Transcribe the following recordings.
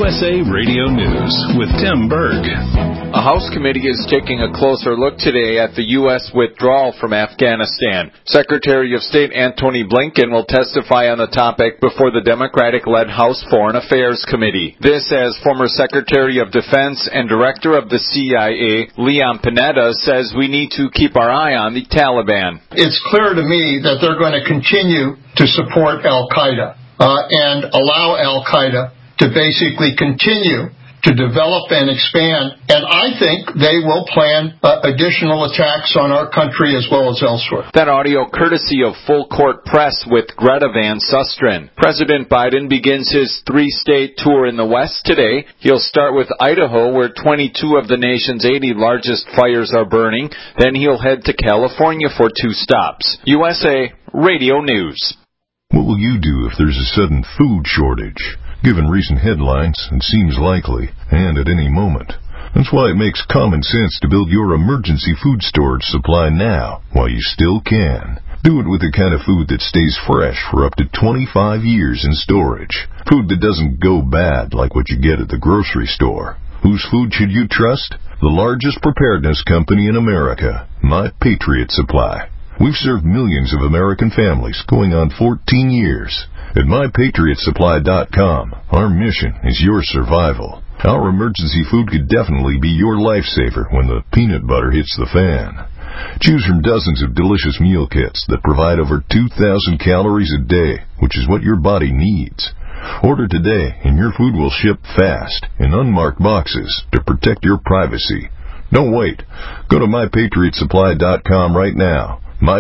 USA Radio News with Tim Berg. A House committee is taking a closer look today at the U.S. withdrawal from Afghanistan. Secretary of State Antony Blinken will testify on the topic before the Democratic-led House Foreign Affairs Committee. This as former Secretary of Defense and Director of the CIA, Leon Panetta, says we need to keep our eye on the Taliban. It's clear to me that they're going to continue to support al-Qaeda and allow al-Qaeda to basically continue to develop and expand, and I think they will plan additional attacks on our country as well as elsewhere. That audio courtesy of Full Court Press with Greta Van Susteren. President Biden begins his 3-state tour in the West today. He'll start with Idaho, where 22 of the nation's 80 largest fires are burning. Then he'll head to California for 2 stops. USA Radio News. What will you do if there's a sudden food shortage? Given recent headlines, it seems likely, and at any moment. That's why it makes common sense to build your emergency food storage supply now, while you still can. Do it with the kind of food that stays fresh for up to 25 years in storage. Food that doesn't go bad like what you get at the grocery store. Whose food should you trust? The largest preparedness company in America, My Patriot Supply. We've served millions of American families going on 14 years. At MyPatriotSupply.com, our mission is your survival. Our emergency food could definitely be your lifesaver when the peanut butter hits the fan. Choose from dozens of delicious meal kits that provide over 2,000 calories a day, which is what your body needs. Order today, and your food will ship fast in unmarked boxes to protect your privacy. Don't wait. Go to MyPatriotSupply.com right now.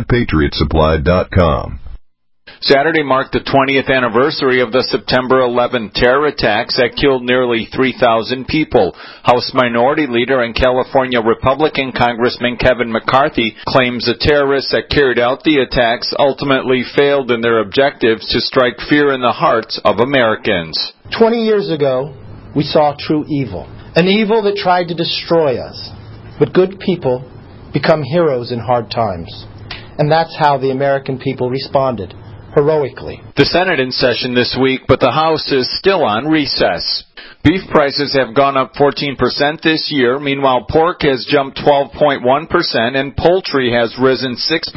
MyPatriotSupply.com. Saturday marked the 20th anniversary of the September 11 terror attacks that killed nearly 3,000 people. House Minority Leader and California Republican Congressman Kevin McCarthy claims the terrorists that carried out the attacks ultimately failed in their objectives to strike fear in the hearts of Americans. 20 years ago, we saw true evil, an evil that tried to destroy us. But good people become heroes in hard times. And that's how the American people responded. Heroically. The Senate in session this week, but the House is still on recess. Beef prices have gone up 14% this year. Meanwhile, pork has jumped 12.1% and poultry has risen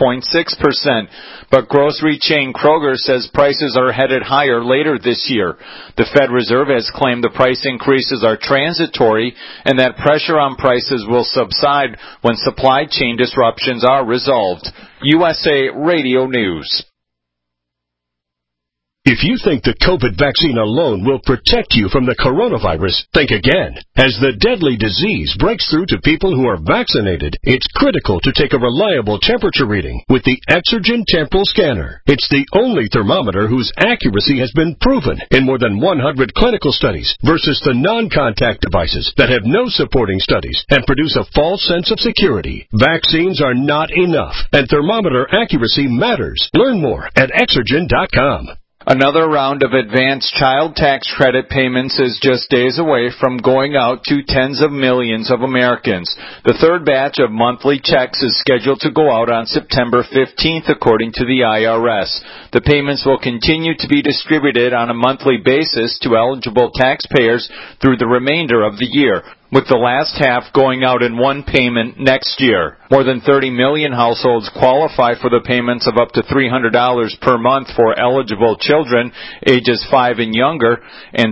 6.6%. But grocery chain Kroger says prices are headed higher later this year. The Fed Reserve has claimed the price increases are transitory and that pressure on prices will subside when supply chain disruptions are resolved. USA Radio News. If you think the COVID vaccine alone will protect you from the coronavirus, think again. As the deadly disease breaks through to people who are vaccinated, it's critical to take a reliable temperature reading with the Exergen Temporal Scanner. It's the only thermometer whose accuracy has been proven in more than 100 clinical studies versus the non-contact devices that have no supporting studies and produce a false sense of security. Vaccines are not enough, and thermometer accuracy matters. Learn more at Exergen.com. Another round of advanced child tax credit payments is just days away from going out to tens of millions of Americans. The third batch of monthly checks is scheduled to go out on September 15th, according to the IRS. The payments will continue to be distributed on a monthly basis to eligible taxpayers through the remainder of the year, with the last half going out in one payment next year. More than 30 million households qualify for the payments of up to $300 per month for eligible children ages 5 and younger, and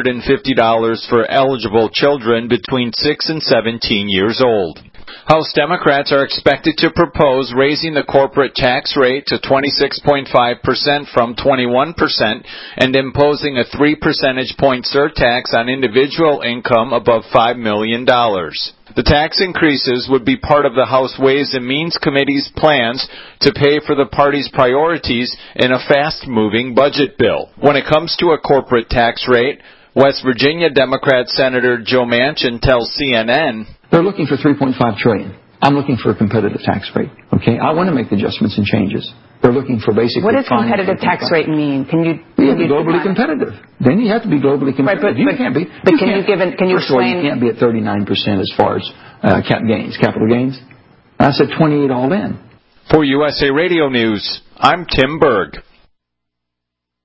$250 for eligible children between 6 and 17 years old. House Democrats are expected to propose raising the corporate tax rate to 26.5% from 21% and imposing a 3 percentage point surtax on individual income above $5 million. The tax increases would be part of the House Ways and Means Committee's plans to pay for the party's priorities in a fast-moving budget bill. When it comes to a corporate tax rate, West Virginia Democrat Senator Joe Manchin tells CNN, they're looking for $3.5 trillion. I'm looking for a competitive tax rate. Okay, I want to make the adjustments and changes. They're looking for basically. What does competitive tax rate mean? Can you be globally competitive? Then you have to be globally competitive. Right, but can't be. But can you explain? First of all, you can't be at 39% as far as capital gains. I said 28 all in. For USA Radio News, I'm Tim Berg.